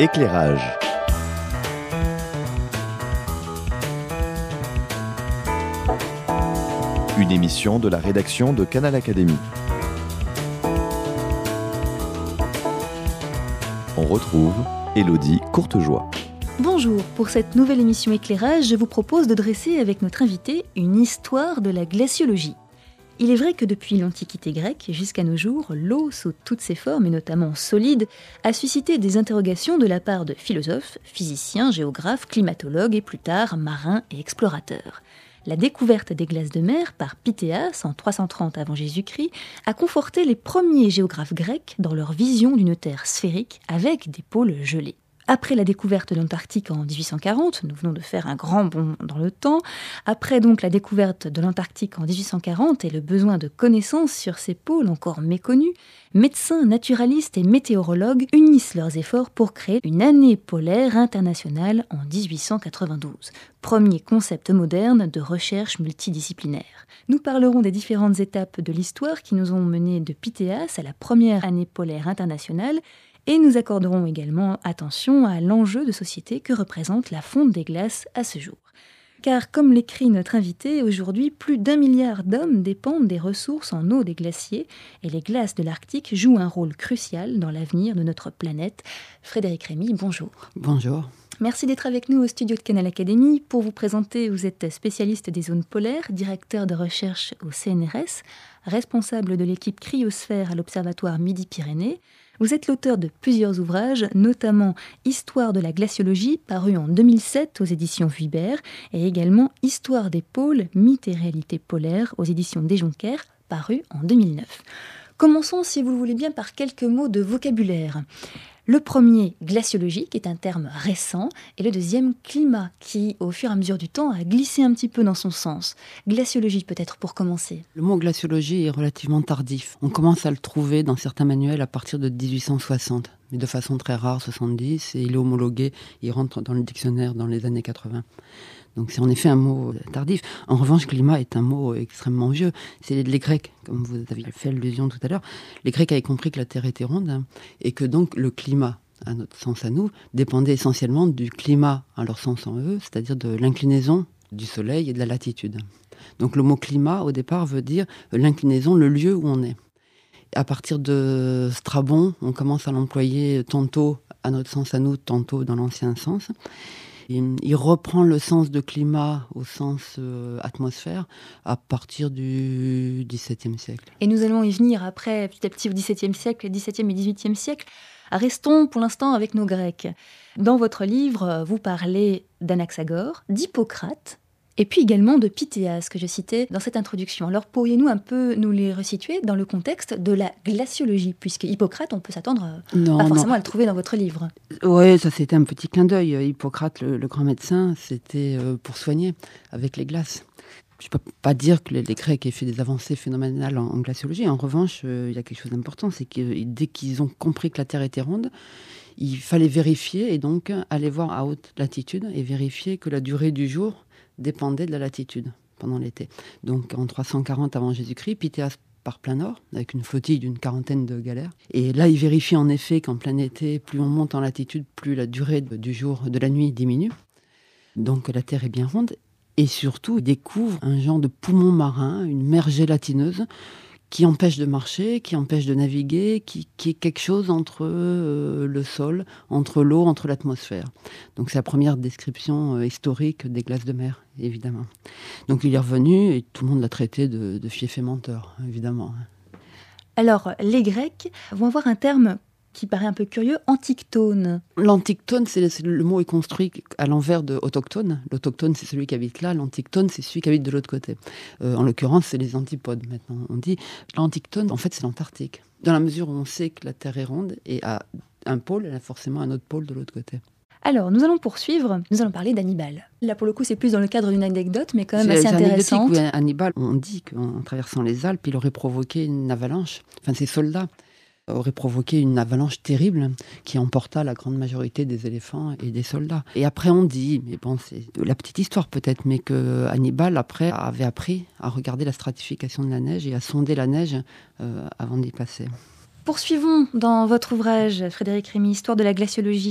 Éclairage. Une émission de la rédaction de Canal Académie. On retrouve Élodie Courtejoie. Bonjour, pour cette nouvelle émission Éclairage, je vous propose de dresser avec notre invité une histoire de la glaciologie. Il est vrai que depuis l'Antiquité grecque jusqu'à nos jours, l'eau sous toutes ses formes, et notamment solide, a suscité des interrogations de la part de philosophes, physiciens, géographes, climatologues et plus tard marins et explorateurs. La découverte des glaces de mer par Pythéas en 330 avant Jésus-Christ a conforté les premiers géographes grecs dans leur vision d'une terre sphérique avec des pôles gelés. Après la découverte de l'Antarctique en 1840, nous venons de faire un grand bond dans le temps, après donc la découverte de l'Antarctique en 1840 et le besoin de connaissances sur ces pôles encore méconnus, médecins, naturalistes et météorologues unissent leurs efforts pour créer une année polaire internationale en 1892, premier concept moderne de recherche multidisciplinaire. Nous parlerons des différentes étapes de l'histoire qui nous ont menés de Pythéas à la première année polaire internationale. Et nous accorderons également attention à l'enjeu de société que représente la fonte des glaces à ce jour. Car comme l'écrit notre invité, aujourd'hui, plus d'1 milliard d'hommes dépendent des ressources en eau des glaciers et les glaces de l'Arctique jouent un rôle crucial dans l'avenir de notre planète. Frédéric Rémy, bonjour. Bonjour. Merci d'être avec nous au studio de Canal Académie. Pour vous présenter, vous êtes spécialiste des zones polaires, directeur de recherche au CNRS, responsable de l'équipe cryosphère à l'Observatoire Midi-Pyrénées. Vous êtes l'auteur de plusieurs ouvrages, notamment Histoire de la glaciologie, paru en 2007 aux éditions Vuibert, et également Histoire des pôles, mythes et réalités polaires aux éditions Des Jonquères, paru en 2009. Commençons, si vous le voulez bien, par quelques mots de vocabulaire. Le premier, glaciologie, qui est un terme récent, et le deuxième, climat, qui, au fur et à mesure du temps, a glissé un petit peu dans son sens. Glaciologie, peut-être, pour commencer. Le mot glaciologie est relativement tardif. On commence à le trouver dans certains manuels à partir de 1860, mais de façon très rare, 70, et il est homologué, il rentre dans le dictionnaire dans les années 80. Donc c'est en effet un mot tardif. En revanche, climat est un mot extrêmement vieux. C'est les Grecs, comme vous aviez fait allusion tout à l'heure. Les Grecs avaient compris que la Terre était ronde et que donc le climat, à notre sens à nous, dépendait essentiellement du climat à leur sens en eux, c'est-à-dire de l'inclinaison du Soleil et de la latitude. Donc le mot climat, au départ, veut dire l'inclinaison, le lieu où on est. À partir de Strabon, on commence à l'employer tantôt à notre sens à nous, tantôt dans l'ancien sens. Il reprend le sens de climat au sens atmosphère à partir du XVIIe siècle. Et nous allons y venir après, petit à petit, au XVIIe siècle, XVIIe et XVIIIe siècle. Restons pour l'instant avec nos Grecs. Dans votre livre, vous parlez d'Anaxagore, d'Hippocrate, et puis également de Pythéas, que je citais dans cette introduction. Alors pourriez-nous un peu nous les resituer dans le contexte de la glaciologie, puisque Hippocrate, on peut s'attendre pas forcément à le trouver dans votre livre. Oui, ça c'était un petit clin d'œil. Hippocrate, le grand médecin, c'était pour soigner avec les glaces. Je ne peux pas dire que les Grecs aient fait des avancées phénoménales en glaciologie. En revanche, il y a quelque chose d'important, c'est que dès qu'ils ont compris que la Terre était ronde, il fallait vérifier et donc aller voir à haute latitude et vérifier que la durée du jour dépendait de la latitude pendant l'été. Donc en 340 avant Jésus-Christ, Pythéas part plein nord, avec une flottille d'une 40aine de galères. Et là, il vérifie en effet qu'en plein été, plus on monte en latitude, plus la durée du jour, de la nuit diminue. Donc la Terre est bien ronde. Et surtout, il découvre un genre de poumon marin, une mer gélatineuse, qui empêche de marcher, qui empêche de naviguer, qui est quelque chose entre le sol, entre l'eau, entre l'atmosphère. Donc c'est la première description historique des glaces de mer, évidemment. Donc il est revenu et tout le monde l'a traité de fief et menteur, évidemment. Alors, les Grecs vont avoir un terme qui paraît un peu curieux, antictone. L'antictone, le mot est construit à l'envers de autochtone. L'autochtone, c'est celui qui habite là. L'antictone, c'est celui qui habite de l'autre côté. En l'occurrence, c'est les antipodes, maintenant. On dit l'antictone, en fait, c'est l'Antarctique. Dans la mesure où on sait que la Terre est ronde et à un pôle, elle a forcément un autre pôle de l'autre côté. Alors, nous allons poursuivre. Nous allons parler d'Hannibal. Là, pour le coup, c'est plus dans le cadre d'une anecdote, mais quand même assez intéressante. C'est anecdotique, Hannibal, on dit qu'en traversant les Alpes, il aurait provoqué une avalanche. Enfin, ses soldats aurait provoqué une avalanche terrible qui emporta la grande majorité des éléphants et des soldats. Et après on dit, mais bon c'est la petite histoire peut-être, mais que Hannibal après avait appris à regarder la stratification de la neige et à sonder la neige avant d'y passer. Poursuivons dans votre ouvrage, Frédéric Rémy, Histoire de la glaciologie.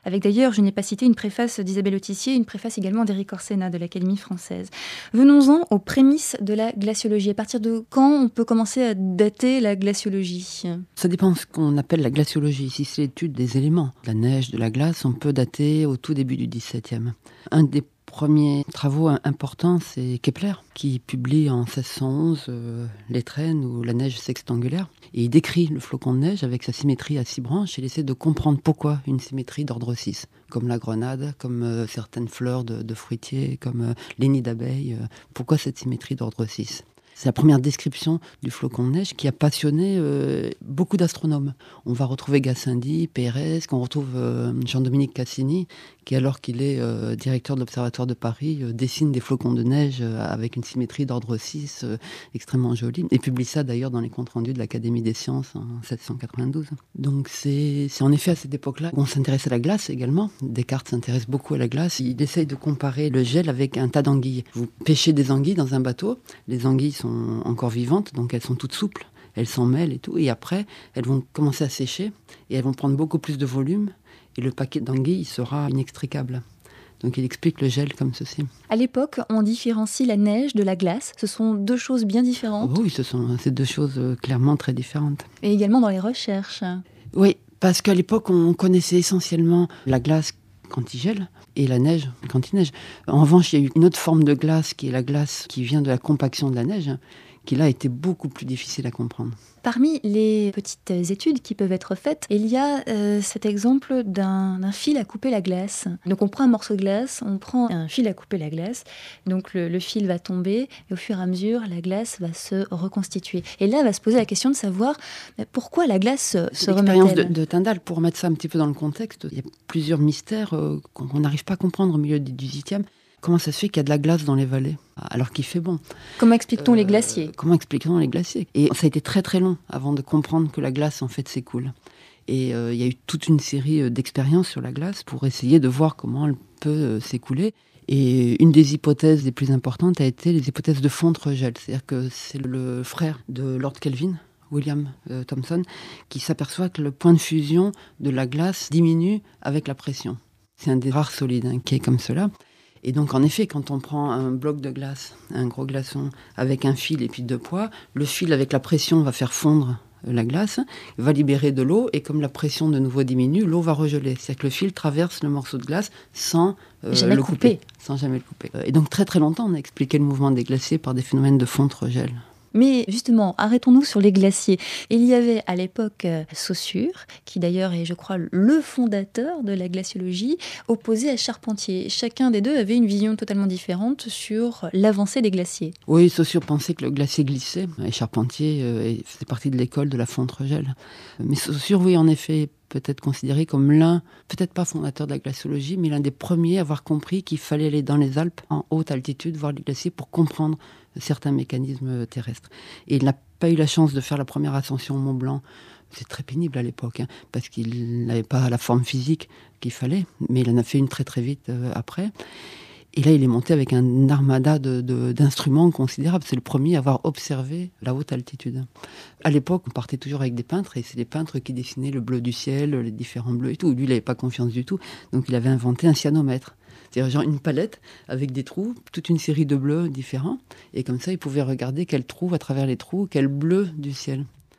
avec d'ailleurs, je n'ai pas cité, une préface d'Isabelle Autissier, une préface également d'Éric Orsena de l'Académie française. Venons-en aux prémices de la glaciologie. À partir de quand on peut commencer à dater la glaciologie ? Ça dépend de ce qu'on appelle la glaciologie. Si c'est l'étude des éléments, de la neige, de la glace, on peut dater au tout début du XVIIe. Un des premiers travaux importants, c'est Kepler, qui publie en 1611 l'étrenne ou la neige sextangulaire. Et il décrit le flocon de neige avec sa symétrie à 6 branches. Il essaie de comprendre pourquoi une symétrie d'ordre 6, comme la grenade, comme certaines fleurs de fruitiers, comme les nids d'abeilles. Pourquoi cette symétrie d'ordre 6 ? C'est la première description du flocon de neige qui a passionné beaucoup d'astronomes. On va retrouver Gassendi, Pérez, qu'on retrouve Jean-Dominique Cassini, qui, alors qu'il est directeur de l'Observatoire de Paris, dessine des flocons de neige avec une symétrie d'ordre 6 extrêmement jolie, et publie ça d'ailleurs dans les comptes rendus de l'Académie des sciences en 1792. Donc c'est en effet à cette époque-là qu'on s'intéresse à la glace également. Descartes s'intéresse beaucoup à la glace. Il essaye de comparer le gel avec un tas d'anguilles. Vous pêchez des anguilles dans un bateau, les anguilles sont encore vivantes, donc elles sont toutes souples, elles s'en mêlent et tout, et après elles vont commencer à sécher et elles vont prendre beaucoup plus de volume et le paquet d'anguilles sera inextricable. Donc il explique le gel comme ceci. À l'époque, on différencie la neige de la glace. Ce sont deux choses bien différentes. Oh oui, c'est deux choses clairement très différentes. Et également dans les recherches. Oui, parce qu'à l'époque, on connaissait essentiellement la glace quand il gèle et la neige quand il neige. En revanche, il y a eu une autre forme de glace qui est la glace qui vient de la compaction de la neige, qui là était beaucoup plus difficile à comprendre. Parmi les petites études qui peuvent être faites, il y a cet exemple d'un fil à couper la glace. Donc on prend un morceau de glace, on prend un fil à couper la glace, donc le fil va tomber et au fur et à mesure, la glace va se reconstituer. Et là, va se poser la question de savoir pourquoi la glace se remet-elle. L'expérience de Tyndall, pour mettre ça un petit peu dans le contexte, il y a plusieurs mystères qu'on n'arrive pas à comprendre au milieu du XVIIIe. Comment ça se fait qu'il y a de la glace dans les vallées alors qu'il fait bon ? Comment explique-t-on les glaciers ? Comment explique-t-on les glaciers ? Et ça a été très très long avant de comprendre que la glace en fait s'écoule. Et il y a eu toute une série d'expériences sur la glace pour essayer de voir comment elle peut s'écouler. Et une des hypothèses les plus importantes a été les hypothèses de fonte-regel. C'est-à-dire que c'est le frère de Lord Kelvin, William Thomson, qui s'aperçoit que le point de fusion de la glace diminue avec la pression. C'est un des rares solides qui est comme cela. Et donc, en effet, quand on prend un bloc de glace, un gros glaçon, avec un fil et puis 2 poids, le fil, avec la pression, va faire fondre la glace, va libérer de l'eau, et comme la pression de nouveau diminue, l'eau va regeler. C'est-à-dire que le fil traverse le morceau de glace sans le couper. Sans jamais le couper. Et donc, très très longtemps, on a expliqué le mouvement des glaciers par des phénomènes de fonte-regel. Mais justement, arrêtons-nous sur les glaciers. Il y avait à l'époque Saussure, qui d'ailleurs est, je crois, le fondateur de la glaciologie, opposé à Charpentier. Chacun des deux avait une vision totalement différente sur l'avancée des glaciers. Oui, Saussure pensait que le glacier glissait, et Charpentier faisait partie de l'école de la fonte-regel. Mais Saussure, oui, en effet, peut-être considéré comme l'un, peut-être pas fondateur de la glaciologie, mais l'un des premiers à avoir compris qu'il fallait aller dans les Alpes, en haute altitude, voir les glaciers pour comprendre certains mécanismes terrestres. Et il n'a pas eu la chance de faire la première ascension au Mont Blanc. C'est très pénible à l'époque, parce qu'il n'avait pas la forme physique qu'il fallait, mais il en a fait une très très vite après. Et là, il est monté avec un armada d'instruments considérables. C'est le premier à avoir observé la haute altitude. À l'époque, on partait toujours avec des peintres, et c'est les peintres qui dessinaient le bleu du ciel, les différents bleus et tout. Lui, il n'avait pas confiance du tout, donc il avait inventé un cyanomètre. C'est-à-dire genre une palette avec des trous, toute une série de bleus différents, et comme ça, il pouvait regarder quel trou à travers les trous, quel bleu du ciel.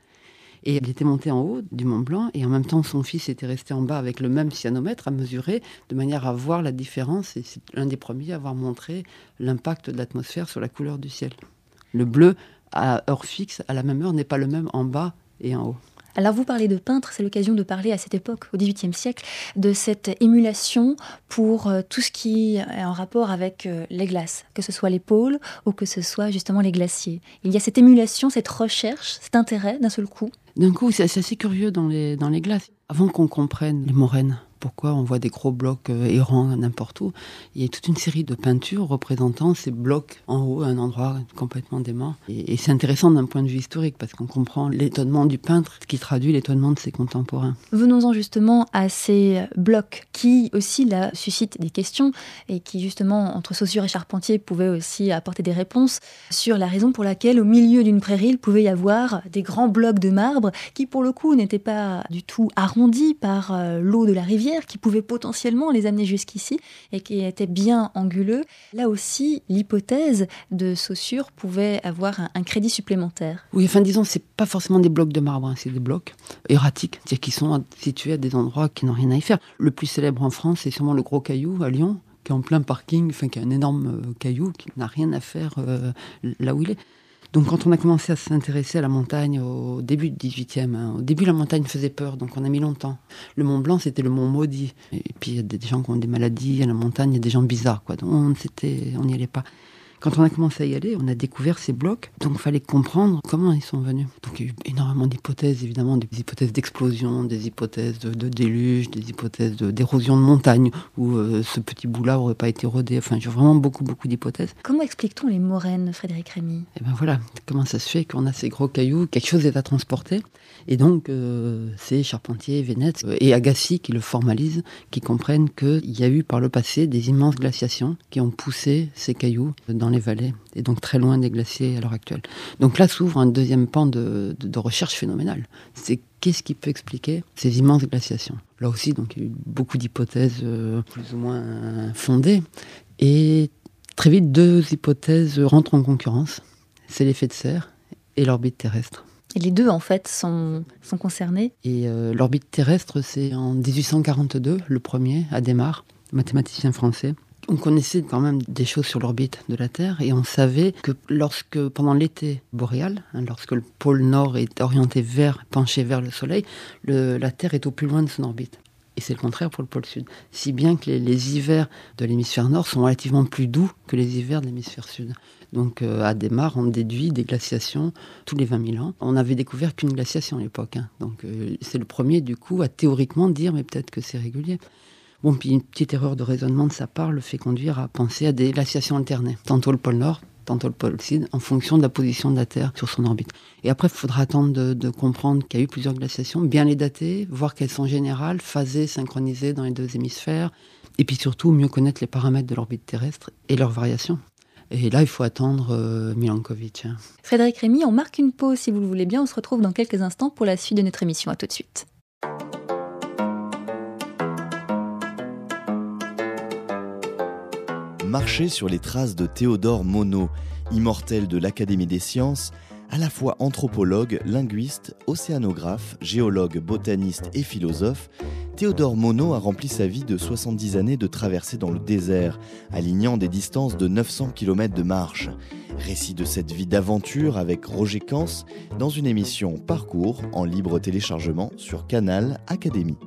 Et il était monté en haut du Mont Blanc, et en même temps, son fils était resté en bas avec le même cyanomètre à mesurer, de manière à voir la différence. Et c'est l'un des premiers à avoir montré l'impact de l'atmosphère sur la couleur du ciel. Le bleu, à heure fixe, à la même heure, n'est pas le même en bas et en haut. Alors vous parlez de peintres, c'est l'occasion de parler à cette époque, au XVIIIe siècle, de cette émulation pour tout ce qui est en rapport avec les glaces, que ce soit les pôles ou que ce soit justement les glaciers. Il y a cette émulation, cette recherche, cet intérêt d'un seul coup. D'un coup, c'est assez curieux dans les glaces. Avant qu'on comprenne les moraines, pourquoi on voit des gros blocs errants n'importe où, il y a toute une série de peintures représentant ces blocs en haut, à un endroit complètement dément. Et c'est intéressant d'un point de vue historique, parce qu'on comprend l'étonnement du peintre qui traduit l'étonnement de ses contemporains. Venons-en justement à ces blocs qui aussi là suscitent des questions et qui justement, entre Saussure et Charpentier, pouvaient aussi apporter des réponses sur la raison pour laquelle au milieu d'une prairie, il pouvait y avoir des grands blocs de marbre qui pour le coup n'étaient pas du tout arrondis par l'eau de la rivière, mer qui pouvait potentiellement les amener jusqu'ici et qui étaient bien anguleux. Là aussi, l'hypothèse de Saussure pouvait avoir un crédit supplémentaire. Oui, enfin disons, c'est pas forcément des blocs de marbre, c'est des blocs erratiques, c'est-à-dire qui sont situés à des endroits qui n'ont rien à y faire. Le plus célèbre en France, c'est sûrement le Gros Caillou à Lyon, qui est en plein parking, qui est un énorme caillou qui n'a rien à faire là où il est. Donc quand on a commencé à s'intéresser à la montagne au début du 18e, au début la montagne faisait peur, donc on a mis longtemps. Le Mont Blanc, c'était le Mont Maudit. Et puis il y a des gens qui ont des maladies, à la montagne, il y a des gens bizarres, quoi. Donc on n'y allait pas. Quand on a commencé à y aller, on a découvert ces blocs, donc il fallait comprendre comment ils sont venus. Donc il y a eu énormément d'hypothèses, évidemment, des hypothèses d'explosion, des hypothèses de déluge, des hypothèses d'érosion de montagne, où ce petit bout-là n'aurait pas été érodé. Enfin, il y a vraiment beaucoup d'hypothèses. Comment explique-t-on les moraines, Frédéric Rémy ? Et ben voilà, comment ça se fait qu'on a ces gros cailloux, quelque chose est à transporter. Et donc, c'est Charpentier, Vénète et Agassi qui le formalisent, qui comprennent qu'il y a eu par le passé des immenses glaciations qui ont poussé ces cailloux dans les vallées, et donc très loin des glaciers à l'heure actuelle. Donc là s'ouvre un deuxième pan de recherche phénoménale. C'est qu'est-ce qui peut expliquer ces immenses glaciations ? Là aussi, donc, il y a eu beaucoup d'hypothèses plus ou moins fondées, et très vite, deux hypothèses rentrent en concurrence. C'est l'effet de serre et l'orbite terrestre. Et les deux, en fait, sont concernés. Et l'orbite terrestre, c'est en 1842, le premier, Adhémar, mathématicien français. On connaissait quand même des choses sur l'orbite de la Terre, et on savait que pendant l'été boréal, lorsque le pôle Nord est orienté penché vers le Soleil, la Terre est au plus loin de son orbite. Et c'est le contraire pour le pôle Sud. Si bien que les hivers de l'hémisphère Nord sont relativement plus doux que les hivers de l'hémisphère Sud. Donc à Adhémar, on déduit des glaciations tous les 20 000 ans. On n'avait découvert qu'une glaciation à l'époque. Donc c'est le premier, du coup, à théoriquement dire, mais peut-être que c'est régulier. Bon, puis une petite erreur de raisonnement de sa part le fait conduire à penser à des glaciations alternées. Tantôt le pôle Nord, tantôt le pôle Sud, en fonction de la position de la Terre sur son orbite. Et après, il faudra attendre de comprendre qu'il y a eu plusieurs glaciations, bien les dater, voir qu'elles sont générales, phasées, synchronisées dans les deux hémisphères, et puis surtout mieux connaître les paramètres de l'orbite terrestre et leurs variations. Et là, il faut attendre Milankovitch. Frédéric Rémy, on marque une pause si vous le voulez bien. On se retrouve dans quelques instants pour la suite de notre émission. À tout de suite. Marcher sur les traces de Théodore Monod, immortel de l'Académie des sciences, à la fois anthropologue, linguiste, océanographe, géologue, botaniste et philosophe, Théodore Monod a rempli sa vie de 70 années de traversée dans le désert, alignant des distances de 900 km de marche. Récit de cette vie d'aventure avec Roger Cans dans une émission Parcours en libre téléchargement sur Canal Académie.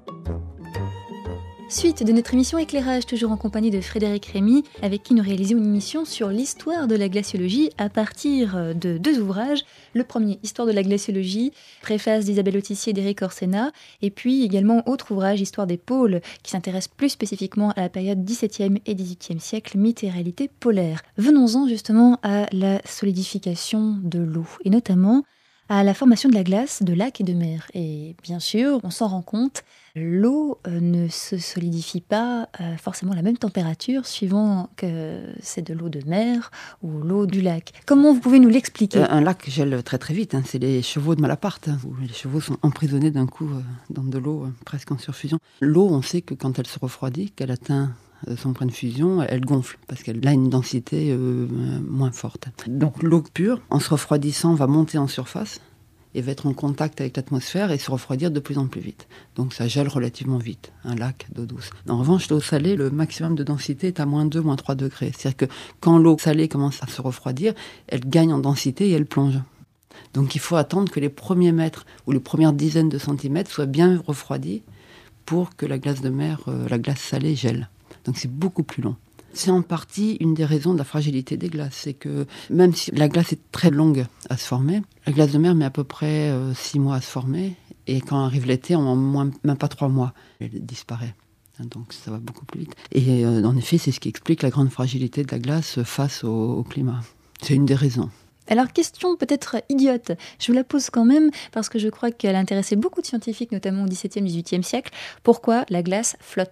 Suite de notre émission Éclairage, toujours en compagnie de Frédéric Rémy, avec qui nous réalisons une émission sur l'histoire de la glaciologie à partir de deux ouvrages. Le premier, Histoire de la glaciologie, préface d'Isabelle Autissier et d'Éric Orsena, et puis également autre ouvrage, Histoire des pôles, qui s'intéresse plus spécifiquement à la période 17e et 18e siècle, mythes et réalités polaires. Venons-en justement à la solidification de l'eau, et notamment à la formation de la glace, de lacs et de mers. Et bien sûr, on s'en rend compte, l'eau ne se solidifie pas forcément à la même température suivant que c'est de l'eau de mer ou l'eau du lac. Comment vous pouvez nous l'expliquer ? Un lac gèle très très vite, c'est les chevaux de Malaparte, où les chevaux sont emprisonnés d'un coup dans de l'eau presque en surfusion. L'eau, on sait que quand elle se refroidit, qu'elle atteint son point de fusion, elle gonfle parce qu'elle a une densité moins forte. Donc l'eau pure, en se refroidissant, va monter en surface et va être en contact avec l'atmosphère et se refroidir de plus en plus vite. Donc ça gèle relativement vite, un lac d'eau douce. En revanche, l'eau salée, le maximum de densité est à -2, -3 degrés. C'est-à-dire que quand l'eau salée commence à se refroidir, elle gagne en densité et elle plonge. Donc il faut attendre que les premiers mètres ou les premières dizaines de centimètres soient bien refroidis pour que la glace de mer, la glace salée, gèle. Donc c'est beaucoup plus long. C'est en partie une des raisons de la fragilité des glaces. C'est que même si la glace est très longue à se former, la glace de mer met à peu près 6 mois à se former. Et quand arrive l'été, même pas 3 mois, elle disparaît. Donc ça va beaucoup plus vite. Et en effet, c'est ce qui explique la grande fragilité de la glace face au climat. C'est une des raisons. Alors, question peut-être idiote, je vous la pose quand même parce que je crois qu'elle intéressait beaucoup de scientifiques, notamment au XVIIe, XVIIIe siècle. Pourquoi la glace flotte-t-elle ?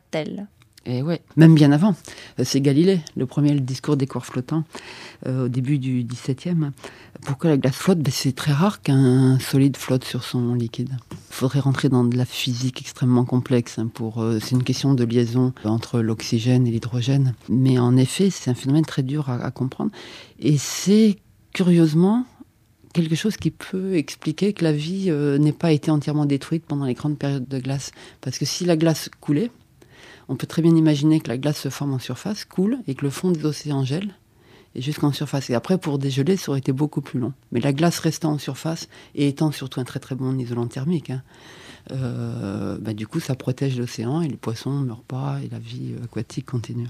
Et ouais, même bien avant. C'est Galilée, le premier, le discours des corps flottants, au début du XVIIe. Pourquoi la glace flotte ? C'est très rare qu'un solide flotte sur son liquide. Il faudrait rentrer dans de la physique extrêmement complexe. C'est une question de liaison entre l'oxygène et l'hydrogène. Mais en effet, c'est un phénomène très dur à comprendre. Et c'est, curieusement, quelque chose qui peut expliquer que la vie n'ait pas été entièrement détruite pendant les grandes périodes de glace. Parce que si la glace coulait, on peut très bien imaginer que la glace se forme en surface, coule, et que le fond des océans gèle, et jusqu'en surface. Et après, pour dégeler, ça aurait été beaucoup plus long. Mais la glace restant en surface, et étant surtout un très très bon isolant thermique, du coup, ça protège l'océan, et les poissons ne meurent pas, et la vie aquatique continue.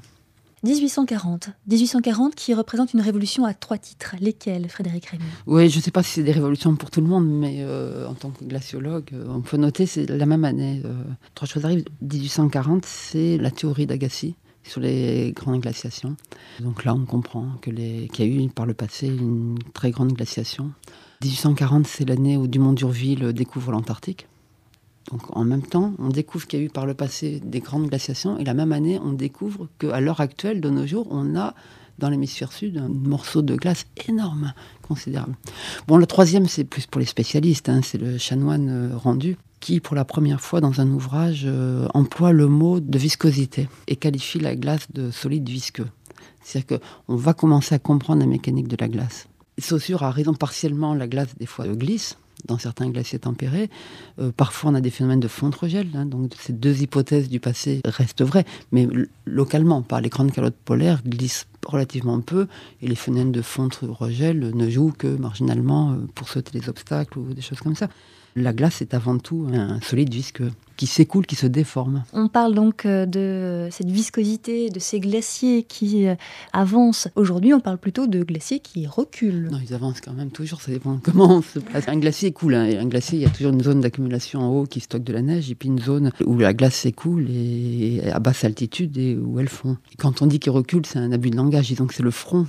1840 qui représente une révolution à 3 titres. Lesquels, Frédéric Rémy ? Oui, je ne sais pas si c'est des révolutions pour tout le monde, mais en tant que glaciologue, on peut noter, c'est la même année. 3 choses arrivent. 1840, c'est la théorie d'Agassi sur les grandes glaciations. Donc là, on comprend qu'il y a eu par le passé une très grande glaciation. 1840, c'est l'année où Dumont d'Urville découvre l'Antarctique. Donc en même temps, on découvre qu'il y a eu par le passé des grandes glaciations, et la même année, on découvre qu'à l'heure actuelle, de nos jours, on a dans l'hémisphère sud un morceau de glace énorme, considérable. Bon, le troisième, c'est plus pour les spécialistes, c'est le chanoine Rendu, qui, pour la première fois dans un ouvrage, emploie le mot de viscosité et qualifie la glace de solide visqueux. C'est-à-dire qu'on va commencer à comprendre la mécanique de la glace. Saussure a raison, partiellement, la glace, des fois, glisse dans certains glaciers tempérés. Parfois, on a des phénomènes de fonte-regel. Donc, ces deux hypothèses du passé restent vraies, mais localement, par les grandes calottes polaires, glissent relativement peu, et les phénomènes de fonte-regel ne jouent que marginalement pour sauter les obstacles ou des choses comme ça. La glace est avant tout un solide visqueux qui s'écoule, qui se déforme. On parle donc de cette viscosité, de ces glaciers qui avancent. Aujourd'hui, on parle plutôt de glaciers qui reculent. Non, ils avancent quand même toujours, ça dépend comment on se passe. Un glacier coule, un glacier, il y a toujours une zone d'accumulation en haut qui stocke de la neige, et puis une zone où la glace s'écoule et à basse altitude et où elle fond. Et quand on dit qu'il recule, c'est un abus de langage, disons que c'est le front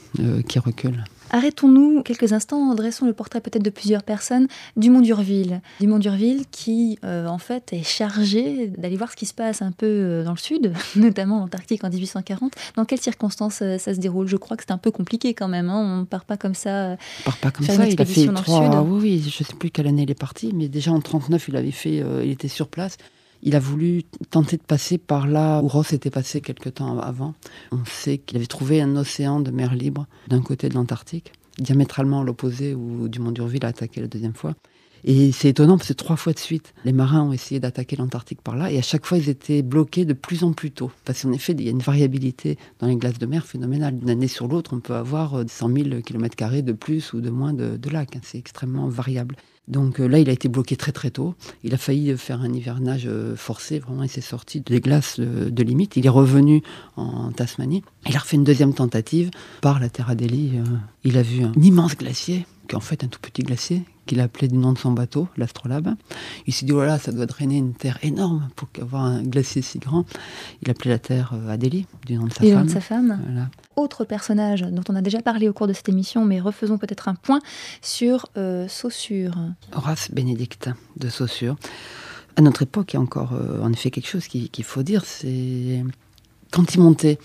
qui recule. Arrêtons-nous quelques instants, dressons le portrait peut-être de plusieurs personnes. Dumont d'Urville. Dumont d'Urville qui, en fait, est chargé d'aller voir ce qui se passe un peu dans le sud, notamment l'Antarctique en 1840. Dans quelles circonstances ça se déroule ? Je crois que c'est un peu compliqué quand même. On ne part pas comme ça. Il a fait 3... Oui, je ne sais plus quelle année il est parti, mais déjà en 1939, il était sur place. Il a voulu tenter de passer par là où Ross était passé quelque temps avant. On sait qu'il avait trouvé un océan de mer libre d'un côté de l'Antarctique, diamétralement à l'opposé où Dumont d'Urville a attaqué la deuxième fois. Et c'est étonnant parce que 3 fois de suite, les marins ont essayé d'attaquer l'Antarctique par là, et à chaque fois, ils étaient bloqués de plus en plus tôt. Parce qu'en effet, il y a une variabilité dans les glaces de mer phénoménale. D'une année sur l'autre, on peut avoir 100 000 km² de plus ou de moins de lacs. C'est extrêmement variable. Donc là, il a été bloqué très très tôt. Il a failli faire un hivernage forcé. Vraiment, il s'est sorti des glaces de limite. Il est revenu en Tasmanie. Il a refait une deuxième tentative par la Terre Adélie. Il a vu un immense glacier, qui est en fait un tout petit glacier, qu'il a appelé du nom de son bateau, l'Astrolabe. Il s'est dit, oh là, ça doit drainer une terre énorme pour avoir un glacier si grand. Il appelait la Terre Adélie, du nom de sa femme. Voilà. Autre personnage dont on a déjà parlé au cours de cette émission, mais refaisons peut-être un point sur Saussure. Horace Bénédict de Saussure. À notre époque, il y a encore en effet quelque chose qu'il faut dire, c'est... Quand il montait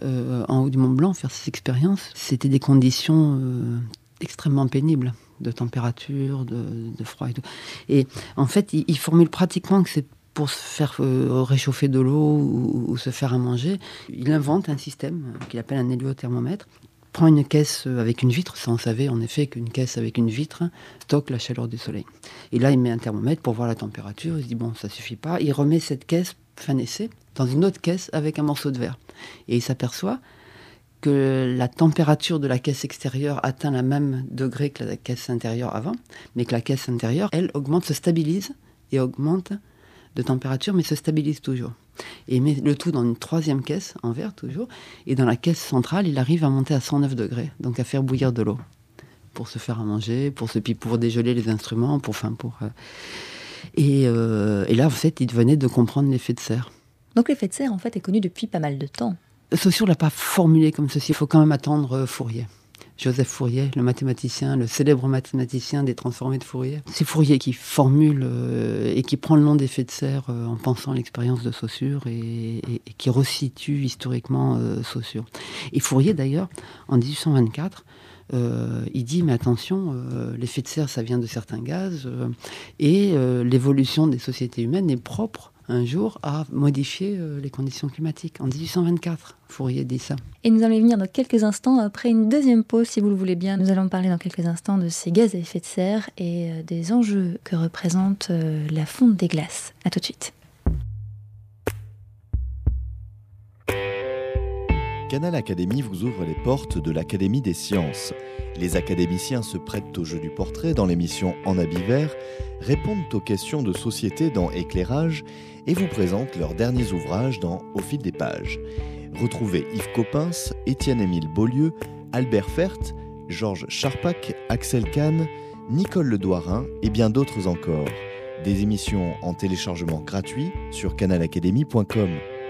en haut du Mont Blanc faire ses expériences, c'était des conditions extrêmement pénibles, de température, de froid et tout. Et en fait, il formule pratiquement que c'est pour se faire réchauffer de l'eau ou se faire à manger. Il invente un système qu'il appelle un héliothermomètre. Prend une caisse avec une vitre, ça on savait en effet qu'une caisse avec une vitre stocke la chaleur du soleil. Et là, il met un thermomètre pour voir la température. Il se dit, bon, ça suffit pas. Il remet cette caisse, fin d'essai, dans une autre caisse avec un morceau de verre. Et il s'aperçoit que la température de la caisse extérieure atteint le même degré que la caisse intérieure avant, mais que la caisse intérieure, elle, augmente, se stabilise et augmente de température, mais se stabilise toujours. Et il met le tout dans une 3e caisse, en verre toujours, et dans la caisse centrale, il arrive à monter à 109 degrés, donc à faire bouillir de l'eau, pour se faire à manger, pour dégeler les instruments, Et là, en fait, il venait de comprendre l'effet de serre. Donc l'effet de serre, en fait, est connu depuis pas mal de temps. Saussure ne l'a pas formulé comme ceci. Il faut quand même attendre Fourier. Joseph Fourier, le mathématicien, le célèbre mathématicien des transformés de Fourier. C'est Fourier qui formule et qui prend le nom d'effet de serre en pensant à l'expérience de Saussure et qui resitue historiquement Saussure. Et Fourier, d'ailleurs, en 1824, il dit, mais attention, l'effet de serre, ça vient de certains gaz, et l'évolution des sociétés humaines est propre un jour à modifier les conditions climatiques. En 1824, Fourier dit ça. Et nous allons y venir dans quelques instants, après une deuxième pause, si vous le voulez bien. Nous allons parler dans quelques instants de ces gaz à effet de serre et des enjeux que représente la fonte des glaces. À tout de suite. Canal Académie vous ouvre les portes de l'Académie des sciences. Les académiciens se prêtent au jeu du portrait dans l'émission En habit vert, répondent aux questions de société dans Éclairage et vous présentent leurs derniers ouvrages dans Au fil des pages. Retrouvez Yves Coppens, Étienne-Émile Beaulieu, Albert Fert, Georges Charpak, Axel Kahn, Nicole Ledouarin et bien d'autres encore. Des émissions en téléchargement gratuit sur canalacadémie.com.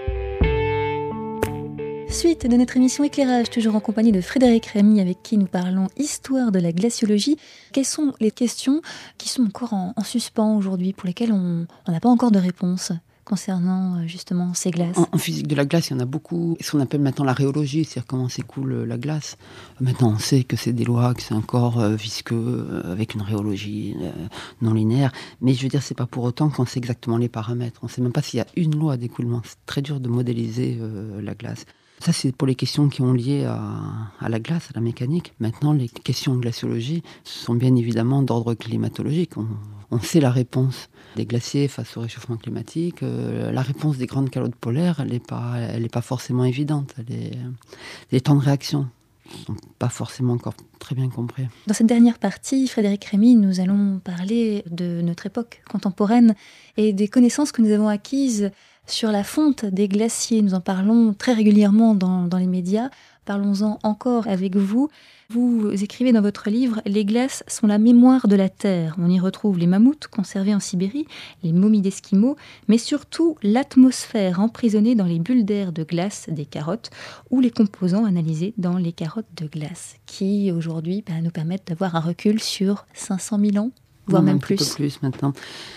Suite de notre émission Éclairage, toujours en compagnie de Frédéric Rémy, avec qui nous parlons histoire de la glaciologie. Quelles sont les questions qui sont encore en suspens aujourd'hui, pour lesquelles on n'a pas encore de réponse concernant justement ces glaces? En physique de la glace, il y en a beaucoup. Ce qu'on appelle maintenant la rhéologie, c'est-à-dire comment s'écoule la glace. Maintenant, on sait que c'est des lois, que c'est un corps visqueux avec une rhéologie non linéaire. Mais je veux dire, c'est pas pour autant qu'on sait exactement les paramètres. On ne sait même pas s'il y a une loi d'écoulement. C'est très dur de modéliser la glace. Ça, c'est pour les questions qui ont lié à la glace, à la mécanique. Maintenant, les questions en glaciologie sont bien évidemment d'ordre climatologique. On sait la réponse des glaciers face au réchauffement climatique. La réponse des grandes calottes polaires, elle n'est pas forcément évidente. Les temps de réaction ne sont pas forcément encore très bien compris. Dans cette dernière partie, Frédéric Rémy, nous allons parler de notre époque contemporaine et des connaissances que nous avons acquises sur la fonte des glaciers. Nous en parlons très régulièrement dans les médias. Parlons-en encore avec vous. Vous écrivez dans votre livre « Les glaces sont la mémoire de la Terre ». On y retrouve les mammouths conservés en Sibérie, les momies d'Esquimaux, mais surtout l'atmosphère emprisonnée dans les bulles d'air de glace des carottes ou les composants analysés dans les carottes de glace, qui aujourd'hui nous permettent d'avoir un recul sur 500 000 ans, voire même plus. Un peu plus maintenant.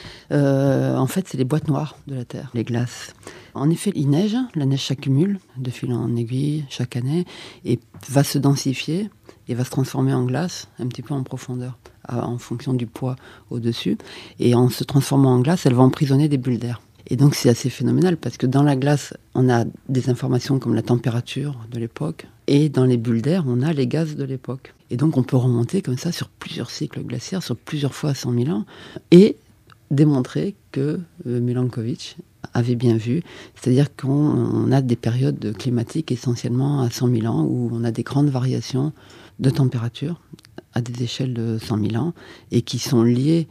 En fait, c'est les boîtes noires de la Terre, les glaces. En effet, il neige, la neige s'accumule de fil en aiguille chaque année et va se densifier et va se transformer en glace un petit peu en profondeur en fonction du poids au-dessus. Et en se transformant en glace, elle va emprisonner des bulles d'air. Et donc c'est assez phénoménal parce que dans la glace, on a des informations comme la température de l'époque et dans les bulles d'air, on a les gaz de l'époque. Et donc on peut remonter comme ça sur plusieurs cycles glaciaires, sur plusieurs fois 100 000 ans et démontrer que Milankovitch avait bien vu, c'est-à-dire qu'on a des périodes climatiques essentiellement à 100 000 ans où on a des grandes variations de température à des échelles de 100 000 ans et qui sont liées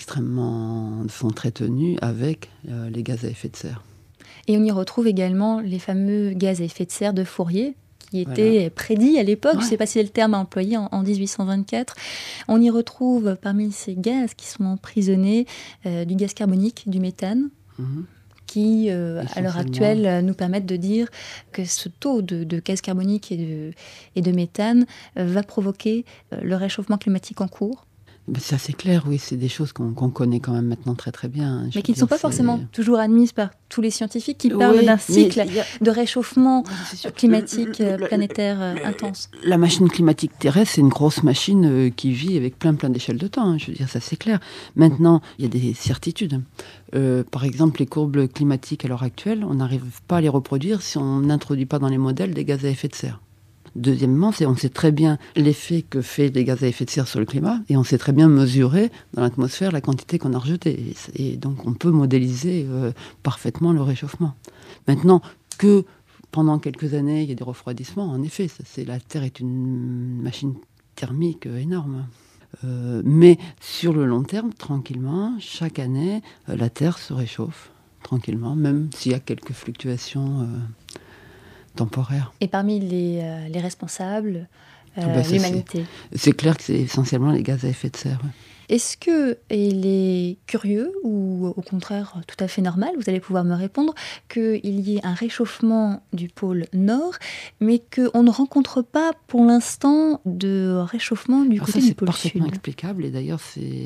sont très tenues avec les gaz à effet de serre. Et on y retrouve également les fameux gaz à effet de serre de Fourier, qui était prédit à l'époque, je ne sais pas si c'est le terme à employer en 1824. On y retrouve parmi ces gaz qui sont emprisonnés du gaz carbonique, du méthane, qui à l'heure actuelle nous permettent de dire que ce taux de gaz carbonique et de méthane va provoquer le réchauffement climatique en cours. C'est assez clair, oui, c'est des choses qu'on connaît quand même maintenant très très bien. Mais qui ne sont pas forcément toujours admises par tous les scientifiques qui parlent d'un cycle de réchauffement climatique planétaire intense. La machine climatique terrestre, c'est une grosse machine qui vit avec plein d'échelles de temps, je veux dire, ça c'est clair. Maintenant, il y a des certitudes. Par exemple, les courbes climatiques à l'heure actuelle, on n'arrive pas à les reproduire si on n'introduit pas dans les modèles des gaz à effet de serre. Deuxièmement, on sait très bien l'effet que fait les gaz à effet de serre sur le climat et on sait très bien mesurer dans l'atmosphère la quantité qu'on a rejetée. Et donc on peut modéliser parfaitement le réchauffement. Maintenant, que pendant quelques années, il y a des refroidissements, en effet, la Terre est une machine thermique énorme. Mais sur le long terme, tranquillement, chaque année, la Terre se réchauffe tranquillement, même s'il y a quelques fluctuations temporaire. Et parmi les responsables, l'humanité. C'est clair que c'est essentiellement les gaz à effet de serre. Ouais. Est-ce qu'il est curieux ou au contraire tout à fait normal, vous allez pouvoir me répondre, qu'il y ait un réchauffement du pôle Nord, mais qu'on ne rencontre pas pour l'instant de réchauffement du côté du pôle Sud? C'est parfaitement explicable et d'ailleurs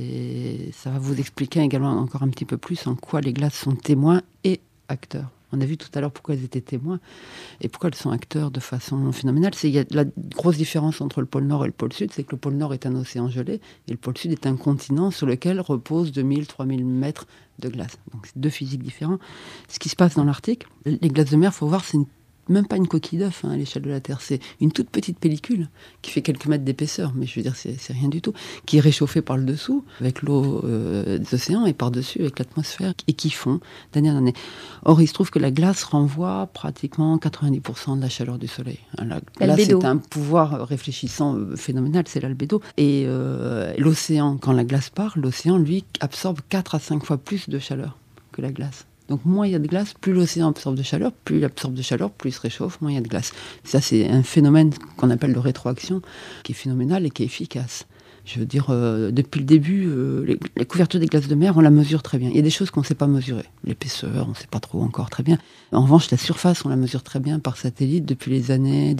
ça va vous expliquer également encore un petit peu plus en quoi les glaces sont témoins et acteurs. On a vu tout à l'heure pourquoi elles étaient témoins et pourquoi elles sont acteurs de façon phénoménale. Il y a la grosse différence entre le pôle Nord et le pôle Sud, c'est que le pôle Nord est un océan gelé et le pôle Sud est un continent sur lequel reposent 2000-3000 mètres de glace. Donc c'est deux physiques différents. Ce qui se passe dans l'Arctique, les glaces de mer, il faut voir, c'est même pas une coquille d'œuf à l'échelle de la Terre, c'est une toute petite pellicule qui fait quelques mètres d'épaisseur, mais je veux dire c'est rien du tout, qui est réchauffée par le dessous avec l'eau des océans et par-dessus avec l'atmosphère et qui fond d'année en année. Or il se trouve que la glace renvoie pratiquement 90% de la chaleur du soleil. La glace est un pouvoir réfléchissant phénoménal, c'est l'albédo. Et l'océan, quand la glace part, l'océan lui absorbe 4 à 5 fois plus de chaleur que la glace. Donc moins il y a de glace, plus l'océan absorbe de chaleur, plus il absorbe de chaleur, plus il se réchauffe, moins il y a de glace. Ça, c'est un phénomène qu'on appelle de rétroaction, qui est phénoménal et qui est efficace. Je veux dire, depuis le début, les couvertures des glaces de mer, on la mesure très bien. Il y a des choses qu'on ne sait pas mesurer. L'épaisseur, on ne sait pas trop encore très bien. En revanche, la surface, on la mesure très bien par satellite depuis les années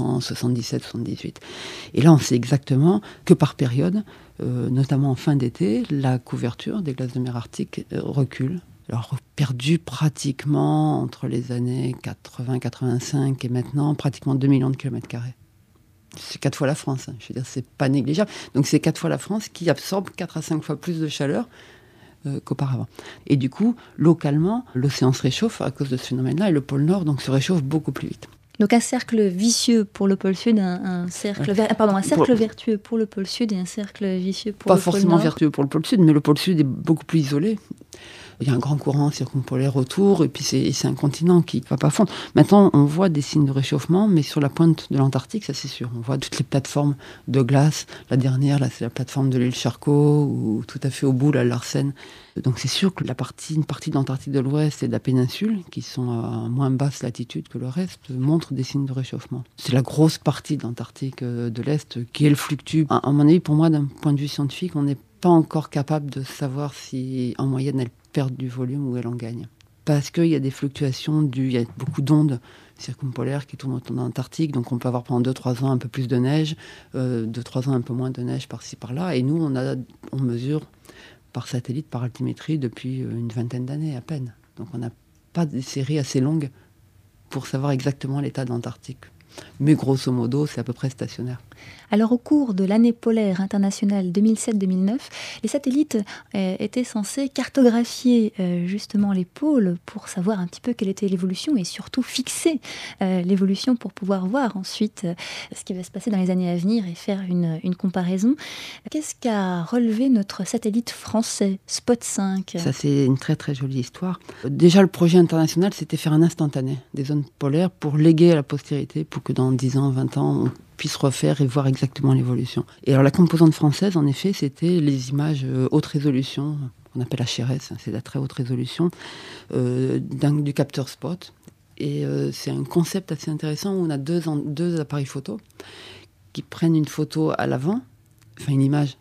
1977-78. Et là, on sait exactement que par période, notamment en fin d'été, la couverture des glaces de mer arctiques recule. Alors, perdu pratiquement entre les années 80-85 et maintenant, pratiquement 2 millions de kilomètres carrés. C'est 4 fois la France, hein. Je veux dire, c'est pas négligeable. Donc, c'est 4 fois la France qui absorbe 4 à 5 fois plus de chaleur qu'auparavant. Et du coup, localement, l'océan se réchauffe à cause de ce phénomène-là et le pôle Nord donc, se réchauffe beaucoup plus vite. Donc un cercle vicieux pour le pôle Sud, un cercle vertueux pour le pôle Sud et un cercle vicieux pour le pôle Nord. Pas forcément vertueux pour le pôle Sud, mais le pôle Sud est beaucoup plus isolé. Il y a un grand courant circumpolaire autour, et puis c'est un continent qui ne va pas fondre. Maintenant, on voit des signes de réchauffement, mais sur la pointe de l'Antarctique, ça c'est sûr. On voit toutes les plateformes de glace. La dernière, là, c'est la plateforme de l'île Charcot, ou tout à fait au bout, là, Larsen. Donc c'est sûr que une partie de l'Antarctique de l'Ouest et de la péninsule, qui sont à moins basse latitude que le reste, montrent des signes de réchauffement. C'est la grosse partie de l'Antarctique de l'Est qui, elle, fluctue. À mon avis, pour moi, d'un point de vue scientifique, on n'est pas encore capable de savoir si, en moyenne, elle perd du volume ou elle en gagne. Parce qu'il y a des fluctuations, il y a beaucoup d'ondes circumpolaires qui tournent autour de l'Antarctique, donc on peut avoir pendant 2-3 ans un peu plus de neige, 2-3 ans un peu moins de neige par-ci par-là, et nous on mesure par satellite, par altimétrie depuis une vingtaine d'années à peine. Donc on n'a pas des séries assez longues pour savoir exactement l'état de l'Antarctique. Mais grosso modo, c'est à peu près stationnaire. Alors au cours de l'année polaire internationale 2007-2009, les satellites étaient censés cartographier justement les pôles pour savoir un petit peu quelle était l'évolution et surtout fixer l'évolution pour pouvoir voir ensuite ce qui va se passer dans les années à venir et faire une comparaison. Qu'est-ce qu'a relevé notre satellite français, Spot 5 ? Ça, c'est une très très jolie histoire. Déjà, le projet international, c'était faire un instantané des zones polaires pour léguer à la postérité, pour que dans 10 ans, 20 ans, on puisse refaire et voir exactement l'évolution. Et alors la composante française, en effet, c'était les images haute résolution, qu'on appelle HRS, c'est la très haute résolution, du capteur Spot. Et c'est un concept assez intéressant où on a deux appareils photo qui prennent une photo à l'avant, enfin une image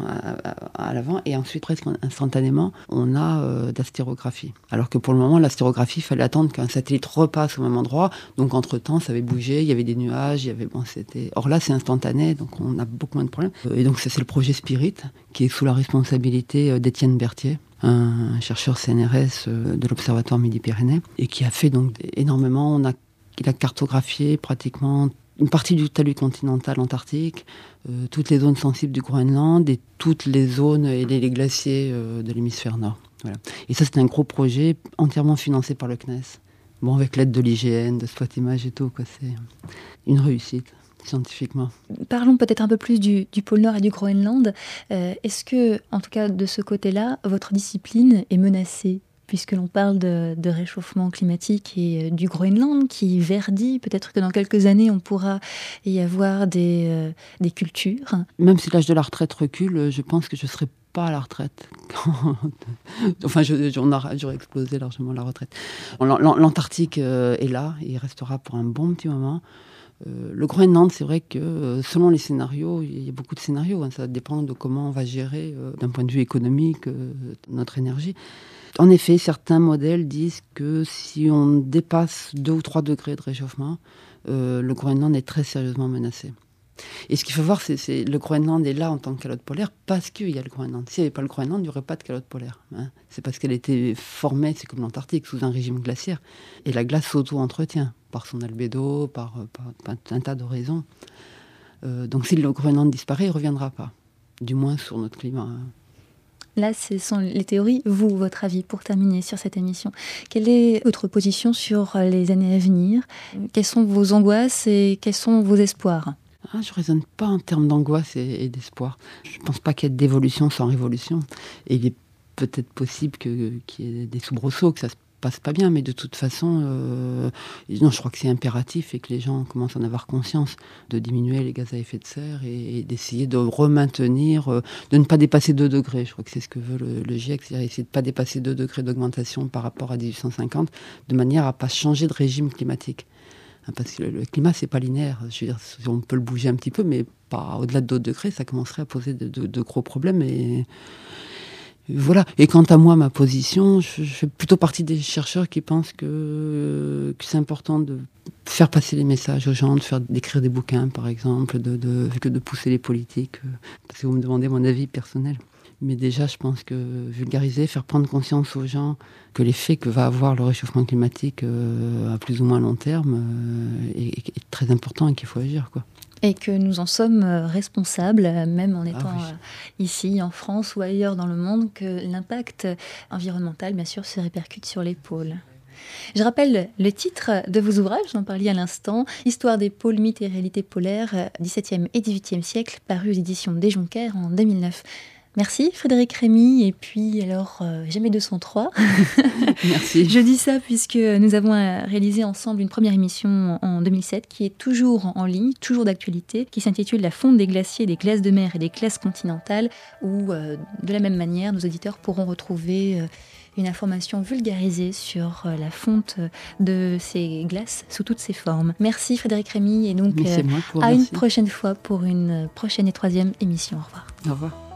à l'avant, et ensuite presque instantanément on a de la stéréographie, alors que pour le moment la stéréographie, il fallait attendre qu'un satellite repasse au même endroit, donc entre temps ça avait bougé, il y avait des nuages, or là c'est instantané, donc on a beaucoup moins de problèmes. Et donc ça, c'est le projet Spirit qui est sous la responsabilité d'Étienne Berthier, un chercheur CNRS de l'Observatoire Midi-Pyrénées, et qui a fait donc énormément. Il a cartographié pratiquement une partie du talus continental antarctique, toutes les zones sensibles du Groenland et toutes les zones et les glaciers de l'hémisphère nord. Voilà. Et ça, c'est un gros projet entièrement financé par le CNES. Bon, avec l'aide de l'IGN, de Spot Image et tout, quoi. C'est une réussite scientifiquement. Parlons peut-être un peu plus du pôle Nord et du Groenland. Est-ce que, en tout cas de ce côté-là, votre discipline est menacée ? Puisque l'on parle de réchauffement climatique et du Groenland qui verdit, peut-être que dans quelques années, on pourra y avoir des cultures. Même si l'âge de la retraite recule, je pense que je ne serai pas à la retraite. Enfin, j'aurais explosé largement la retraite. L'Antarctique est là, il restera pour un bon petit moment. Le Groenland, c'est vrai que selon les scénarios, il y a beaucoup de scénarios, ça dépend de comment on va gérer d'un point de vue économique notre énergie. En effet, certains modèles disent que si on dépasse 2 ou 3 degrés de réchauffement, le Groenland est très sérieusement menacé. Et ce qu'il faut voir, c'est le Groenland est là en tant que calotte polaire parce qu'il y a le Groenland. S'il n'y avait pas le Groenland, il n'y aurait pas de calotte polaire. C'est parce qu'elle était formée, c'est comme l'Antarctique, sous un régime glaciaire. Et la glace s'auto-entretient par son albédo, par un tas de raisons. Donc si le Groenland disparaît, il ne reviendra pas. Du moins sur notre climat. Là, ce sont les théories. Vous, votre avis, pour terminer sur cette émission. Quelle est votre position sur les années à venir ? Quelles sont vos angoisses et quels sont vos espoirs ? Je ne raisonne pas en termes d'angoisse et d'espoir. Je ne pense pas qu'il y ait d'évolution sans révolution. Et il est peut-être possible qu'il y ait des soubresauts, que ça se passe pas bien, mais de toute façon, non, je crois que c'est impératif et que les gens commencent à en avoir conscience de diminuer les gaz à effet de serre et d'essayer de remaintenir, de ne pas dépasser 2 degrés. Je crois que c'est ce que veut le GIEC, c'est-à-dire essayer de ne pas dépasser 2 degrés d'augmentation par rapport à 1850, de manière à ne pas changer de régime climatique. Parce que le climat, c'est pas linéaire. Je veux dire, on peut le bouger un petit peu, mais pas au-delà de 2 degrés, ça commencerait à poser de gros problèmes. Et voilà. Et quant à moi, ma position, je fais plutôt partie des chercheurs qui pensent que c'est important de faire passer les messages aux gens, d'écrire des bouquins, par exemple, que de pousser les politiques. Parce que vous me demandez mon avis personnel. Mais déjà, je pense que vulgariser, faire prendre conscience aux gens que l'effet que va avoir le réchauffement climatique à plus ou moins long terme est très important et qu'il faut agir, quoi. Et que nous en sommes responsables, même en étant ici, en France ou ailleurs dans le monde, que l'impact environnemental, bien sûr, se répercute sur les pôles. Je rappelle le titre de vos ouvrages, j'en parlais à l'instant, Histoire des pôles, mythes et réalités polaires, 17e et 18e siècle, paru aux éditions des Jonquère en 2009. Merci Frédéric Rémy, et puis alors jamais 203. Merci. Je dis ça puisque nous avons réalisé ensemble une première émission en 2007 qui est toujours en ligne, toujours d'actualité, qui s'intitule La fonte des glaciers, des glaces de mer et des glaces continentales, où de la même manière nos auditeurs pourront retrouver une information vulgarisée sur la fonte de ces glaces sous toutes ses formes. Merci Frédéric Rémy, et donc à une prochaine fois pour une prochaine et 3e émission. Au revoir. Au revoir.